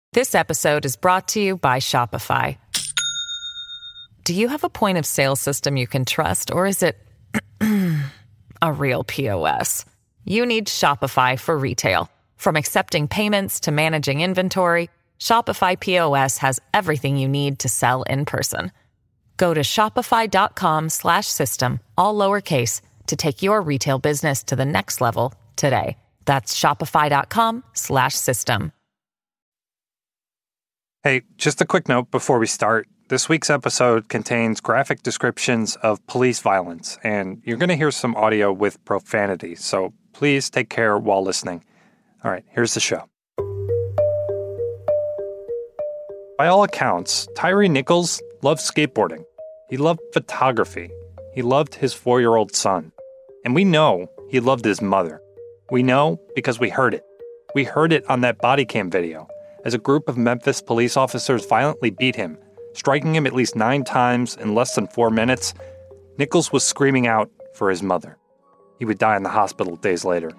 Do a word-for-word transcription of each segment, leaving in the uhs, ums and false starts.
This episode is brought to you by Shopify. Do you have a point of sale system you can trust, or is it a real P O S? You need Shopify for retail. From accepting payments to managing inventory, Shopify P O S has everything you need to sell in person. Go to shopify.com slash system, all lowercase, to take your retail business to the next level today. That's shopify.com slash system. Hey, just a quick note before we start. This week's episode contains graphic descriptions of police violence, and you're going to hear some audio with profanity, so please take care while listening. All right, here's the show. By all accounts, Tyre Nichols loved skateboarding. He loved photography. He loved his four-year-old son. And we know he loved his mother. We know because we heard it. We heard it on that body cam video as a group of Memphis police officers violently beat him, striking him at least nine times in less than four minutes. Nichols was screaming out for his mother. He would die in the hospital days later.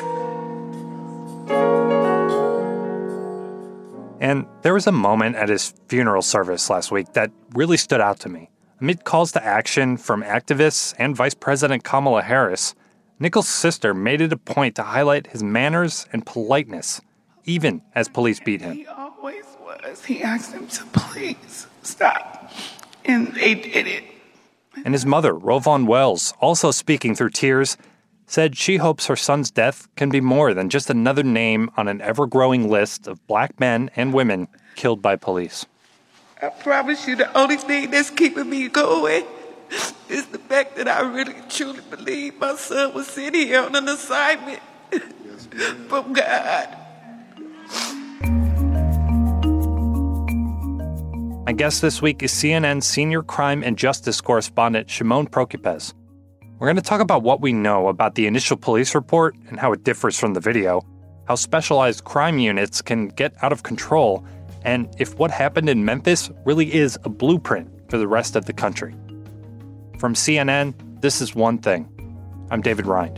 And there was a moment at his funeral service last week that really stood out to me. Amid calls to action from activists and Vice President Kamala Harris, Nichols' sister made it a point to highlight his manners and politeness, even as police beat him. He always was. He asked them to please stop, and they did it. And his mother, Rovon Wells, also speaking through tears, said she hopes her son's death can be more than just another name on an ever-growing list of black men and women killed by police. I promise you the only thing that's keeping me going is the fact that I really truly believe my son was sent here on an assignment from God. My guest this week is C N N's senior crime and justice correspondent Shimon Prokupecz. We're going to talk about what we know about the initial police report and how it differs from the video, how specialized crime units can get out of control, and if what happened in Memphis really is a blueprint for the rest of the country. From C N N, this is One Thing. I'm David Rind.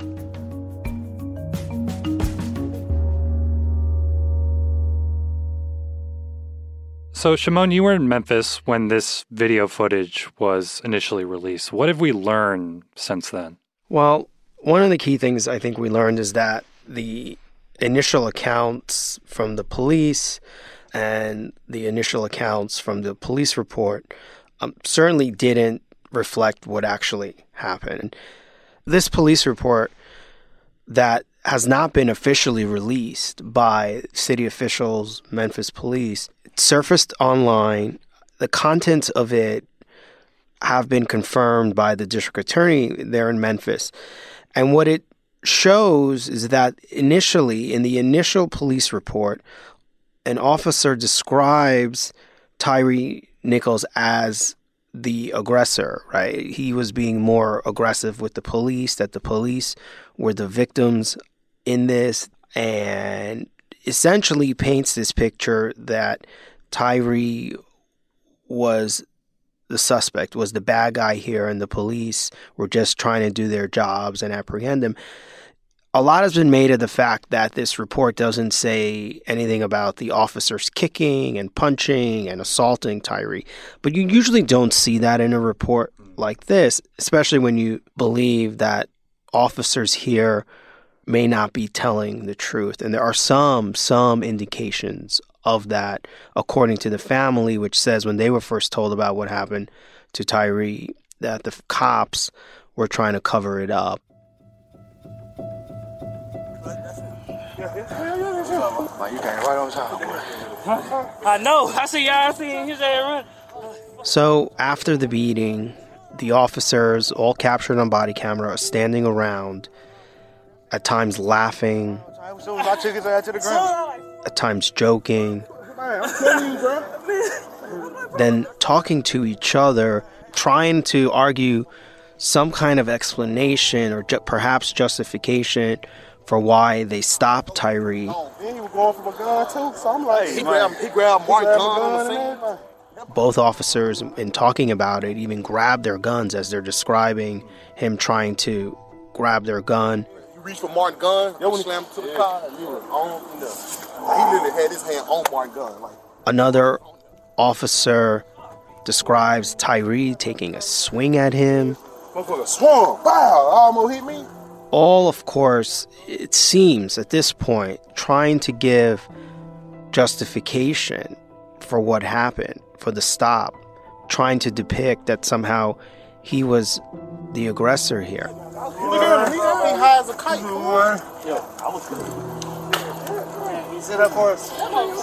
So, Shimon, you were in Memphis when this video footage was initially released. What have we learned since then? Well, one of the key things I think we learned is that the initial accounts from the police and the initial accounts from the police report um, certainly didn't reflect what actually happened. This police report that has not been officially released by city officials, Memphis police, it surfaced online. The contents of it have been confirmed by the district attorney there in Memphis. And what it shows is that initially, in the initial police report, an officer describes Tyre Nichols as the aggressor, right? He was being more aggressive with the police, that the police were the victims in this, and essentially paints this picture that Tyre was the suspect, was the bad guy here, and the police were just trying to do their jobs and apprehend him. A lot has been made of the fact that this report doesn't say anything about the officers kicking and punching and assaulting Tyre, but you usually don't see that in a report like this, especially when you believe that officers here may not be telling the truth. And there are some, some indications of that, according to the family, which says when they were first told about what happened to Tyre, that the cops were trying to cover it up. I know. I see y'all. I see his ass run. So after the beating, the officers, all captured on body camera, are standing around, at times laughing, at times joking, then talking to each other, trying to argue some kind of explanation or ju- perhaps justification for why they stopped Tyre. He was going for a gun too, so I'm like, he grabbed, he grabbed Mark's gun on the scene. Both officers, in talking about it, even grabbed their guns as they're describing him trying to grab their gun. reached for Martin gun, yo, when he slammed to the car, and he was on from there. He literally had his hand on Martin gun. Like. Another officer describes Tyree taking a swing at him. Motherfucker swung, wow, almost hit me. All, of course, it seems at this point, trying to give justification for what happened, for the stop, trying to depict that somehow he was the aggressor here. Look at him, he high as a kite. Yo, I was good. He sit up for us.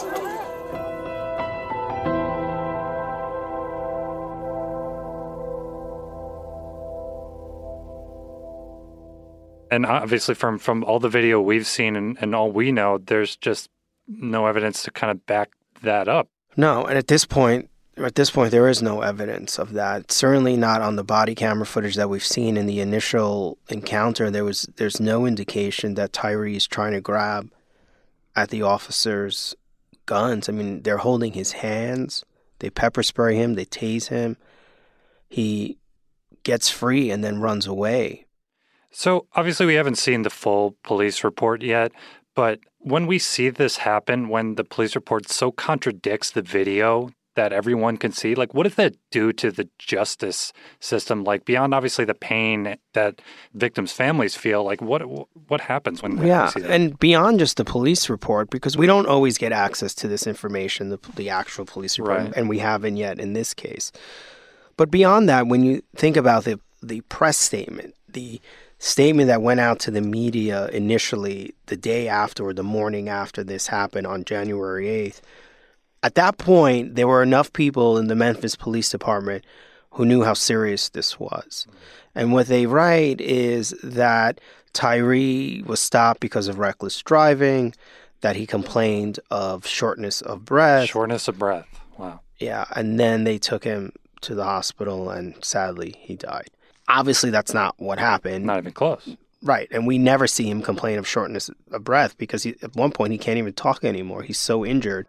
And obviously from, from all the video we've seen and, and all we know, there's just no evidence to kind of back that up. No, and at this point, at this point, there is no evidence of that. Certainly not on the body camera footage that we've seen in the initial encounter. There was, there's no indication that Tyree is trying to grab at the officers' guns. I mean, they're holding his hands. They pepper spray him. They tase him. He gets free and then runs away. So obviously we haven't seen the full police report yet, but when we see this happen, when the police report so contradicts the video that everyone can see, like what does that do to the justice system? Like beyond obviously the pain that victims' families feel, like what what happens when yeah, we see that? And beyond just the police report, because we don't always get access to this information, the, the actual police report, right. And we haven't yet in this case. But beyond that, when you think about the the press statement, the statement that went out to the media initially the day after or the morning after this happened on January eighth, at that point, there were enough people in the Memphis Police Department who knew how serious this was. And what they write is that Tyree was stopped because of reckless driving, that he complained of shortness of breath. Shortness of breath, wow. Yeah, and then they took him to the hospital and sadly he died. Obviously, that's not what happened. Not even close. Right, and we never see him complain of shortness of breath because he, at one point he can't even talk anymore. He's so injured.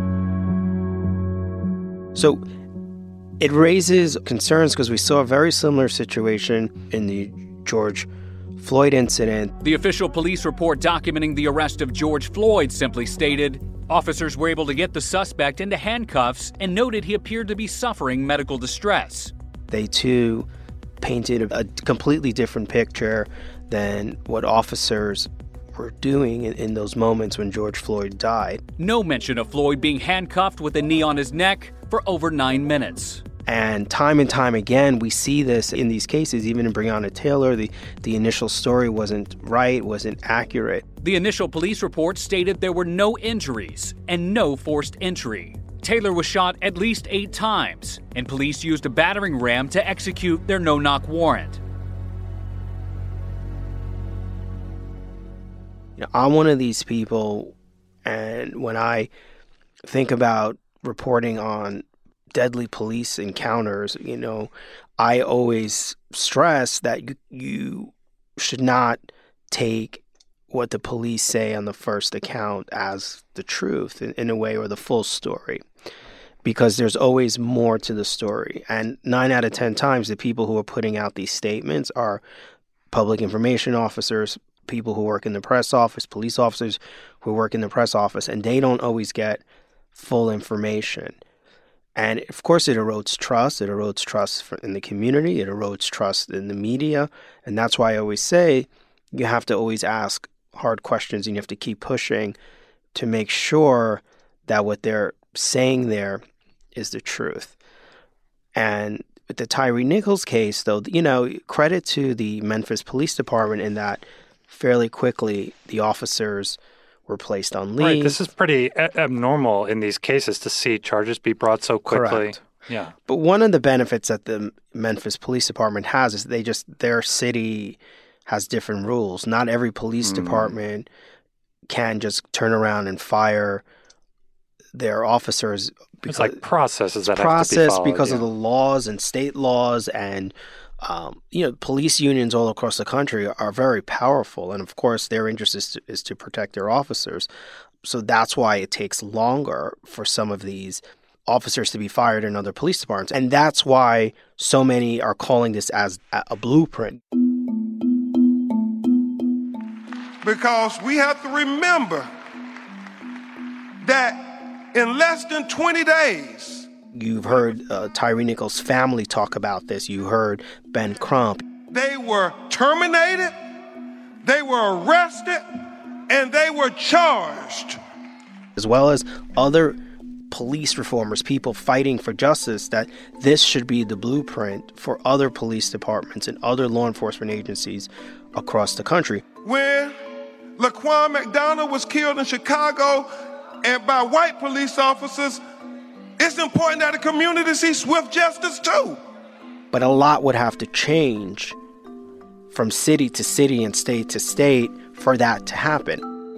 So it raises concerns because we saw a very similar situation in the George Floyd incident. The official police report documenting the arrest of George Floyd simply stated, officers were able to get the suspect into handcuffs and noted he appeared to be suffering medical distress. They, too, painted a completely different picture than what officers were doing in, in those moments when George Floyd died. No mention of Floyd being handcuffed with a knee on his neck for over nine minutes. And time and time again, we see this in these cases, even in Breonna Taylor, the, the initial story wasn't right, wasn't accurate. The initial police report stated there were no injuries and no forced entry. Taylor was shot at least eight times, and police used a battering ram to execute their no-knock warrant. You know, I'm one of these people, and when I think about reporting on deadly police encounters, you know, I always stress that you, you should not take what the police say on the first account as the truth in, in a way, or the full story, because there's always more to the story. And nine out of ten times, the people who are putting out these statements are public information officers, people who work in the press office, police officers who work in the press office, and they don't always get full information. And of course, it erodes trust. It erodes trust for, in the community. It erodes trust in the media. And that's why I always say you have to always ask hard questions, and you have to keep pushing to make sure that what they're saying there is the truth. And with the Tyree Nichols case, though, you know, credit to the Memphis Police Department in that fairly quickly the officers were placed on leave. Right, this is pretty a- abnormal in these cases to see charges be brought so quickly. Correct. Yeah. But one of the benefits that the Memphis Police Department has is they just, their city has different rules. Not every police mm. department can just turn around and fire their officers. It's like processes that process have to be followed. because yeah. of the laws and state laws, and um, you know, police unions all across the country are very powerful, and of course their interest is to, is to protect their officers. So that's why it takes longer for some of these officers to be fired in other police departments, and that's why so many are calling this as a blueprint. because we have to remember that in less than twenty days. You've heard uh, Tyre Nichols' family talk about this. You heard Ben Crump. They were terminated, they were arrested, and they were charged. As well as other police reformers, people fighting for justice, that this should be the blueprint for other police departments and other law enforcement agencies across the country. When Laquan McDonald was killed in Chicago and by white police officers, it's important that the community see swift justice too. But a lot would have to change from city to city and state to state for that to happen.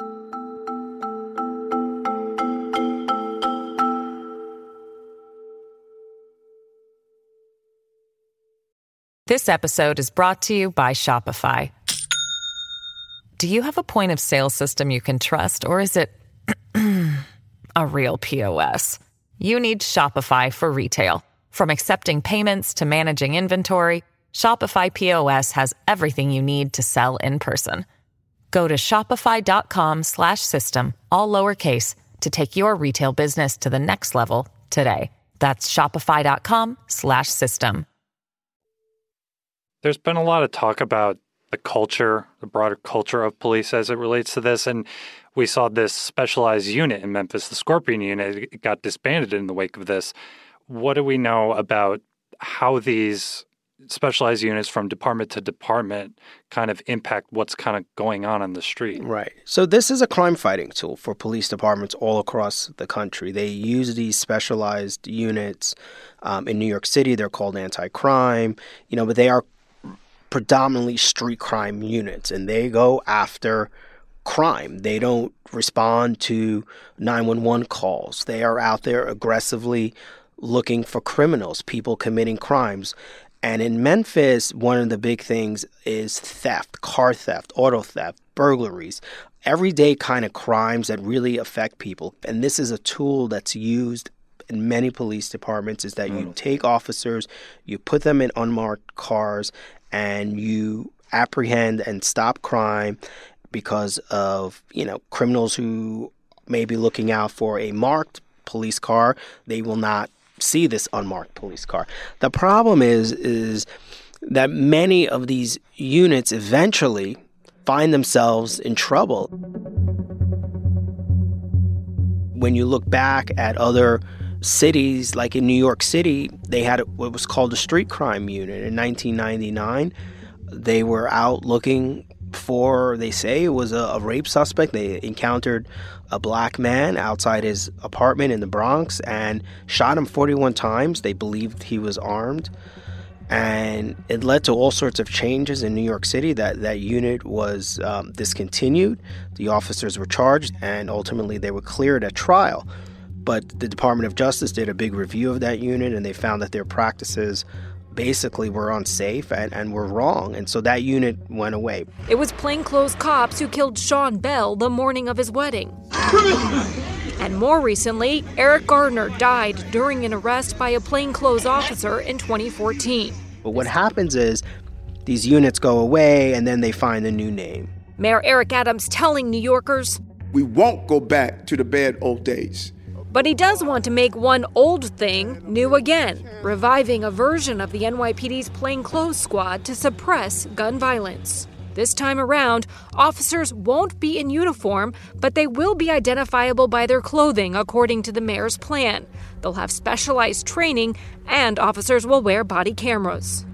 This episode is brought to you by Shopify. Do you have a point of sale system you can trust, or is it a real P O S? You need Shopify for retail. From accepting payments to managing inventory, Shopify P O S has everything you need to sell in person. Go to shopify.com slash system, all lowercase, to take your retail business to the next level today. That's shopify.com slash system. There's been a lot of talk about the culture, the broader culture of police as it relates to this. And we saw this specialized unit in Memphis, the Scorpion Unit, it got disbanded in the wake of this. What do we know about how these specialized units from department to department kind of impact what's kind of going on on the street? Right. So this is a crime fighting tool for police departments all across the country. They use these specialized units. Um, in New York City, they're called anti-crime, you know, but they are predominantly street crime units, and they go after crime. They don't respond to nine one one calls. They are out there aggressively looking for criminals, people committing crimes. And in Memphis, one of the big things is theft, car theft, auto theft, burglaries, everyday kind of crimes that really affect people. And this is a tool that's used in many police departments, is that mm. you take officers, you put them in unmarked cars, and you apprehend and stop crime because of, you know, criminals who may be looking out for a marked police car. They will not see this unmarked police car. The problem is, is that many of these units eventually find themselves in trouble. When you look back at other cities, like in New York City, they had what was called a street crime unit. In nineteen ninety-nine, they were out looking for, they say it was a, a rape suspect. They encountered a black man outside his apartment in the Bronx and shot him forty-one times. They believed he was armed. And it led to all sorts of changes in New York City. That, that unit was um, discontinued. The officers were charged, and ultimately they were cleared at trial. But the Department of Justice did a big review of that unit, and they found that their practices basically were unsafe and, and were wrong. And so that unit went away. It was plainclothes cops who killed Sean Bell the morning of his wedding. And more recently, Eric Gardner died during an arrest by a plainclothes officer in twenty fourteen. But what happens is these units go away, and then they find a new name. Mayor Eric Adams telling New Yorkers, "We won't go back to the bad old days." But he does want to make one old thing new again, reviving a version of the N Y P D's plainclothes squad to suppress gun violence. This time around, officers won't be in uniform, but they will be identifiable by their clothing, according to the mayor's plan. They'll have specialized training, and officers will wear body cameras.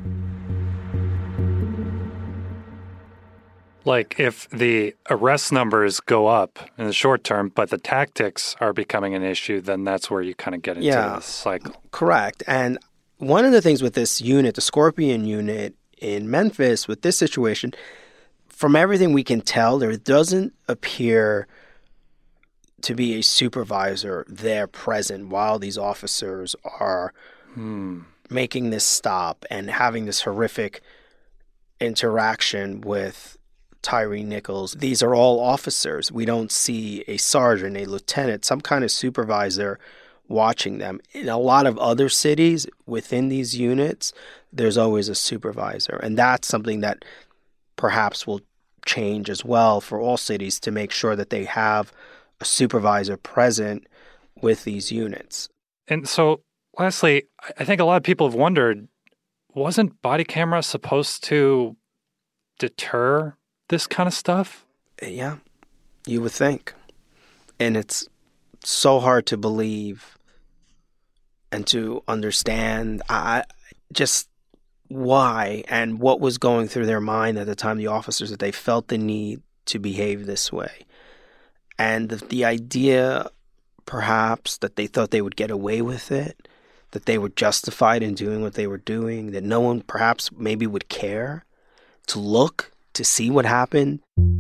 Like, if the arrest numbers go up in the short term, but the tactics are becoming an issue, then that's where you kind of get into yeah, this cycle. Correct. And one of the things with this unit, the Scorpion unit in Memphis, with this situation, from everything we can tell, there doesn't appear to be a supervisor there present while these officers are hmm. making this stop and having this horrific interaction with Tyre Nichols. These are all officers. We don't see a sergeant, a lieutenant, some kind of supervisor watching them. In a lot of other cities within these units, there's always a supervisor. And that's something that perhaps will change as well for all cities to make sure that they have a supervisor present with these units. And so, lastly, I think a lot of people have wondered, wasn't body camera supposed to deter this kind of stuff? Yeah, you would think. And it's so hard to believe and to understand I just why and what was going through their mind at the time, the officers, that they felt the need to behave this way. And the, the idea, perhaps, that they thought they would get away with it, that they were justified in doing what they were doing, that no one perhaps maybe would care to look, to see what happened.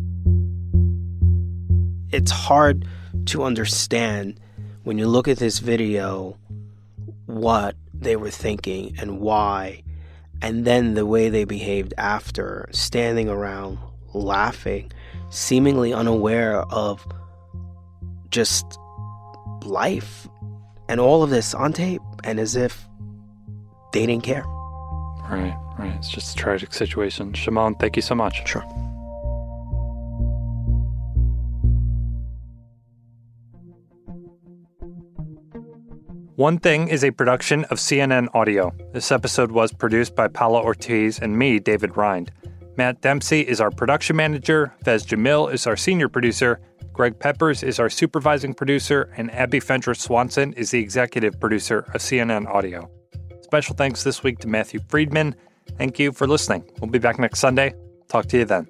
It's hard to understand when you look at this video what they were thinking and why, and then the way they behaved after, standing around, laughing, seemingly unaware of just life and all of this on tape, and as if they didn't care. Right, right. It's just a tragic situation. Shimon, thank you so much. Sure. One Thing is a production of C N N Audio. This episode was produced by Paula Ortiz and me, David Rind. Matt Dempsey is our production manager, Fez Jamil is our senior producer, Greg Peppers is our supervising producer, and Abby Fentress-Swanson is the executive producer of C N N Audio. Special thanks this week to Matthew Friedman. Thank you for listening. We'll be back next Sunday. Talk to you then.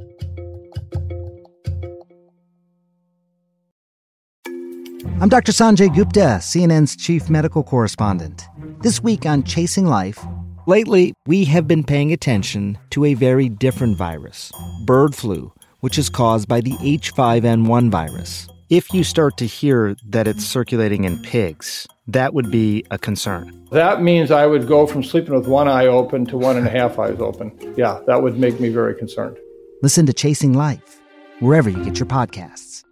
I'm Doctor Sanjay Gupta, C N N's chief medical correspondent. This week on Chasing Life. Lately, we have been paying attention to a very different virus, bird flu, which is caused by the H five N one virus. If you start to hear that it's circulating in pigs, that would be a concern. That means I would go from sleeping with one eye open to one and a half eyes open. Yeah, that would make me very concerned. Listen to Chasing Life, wherever you get your podcasts.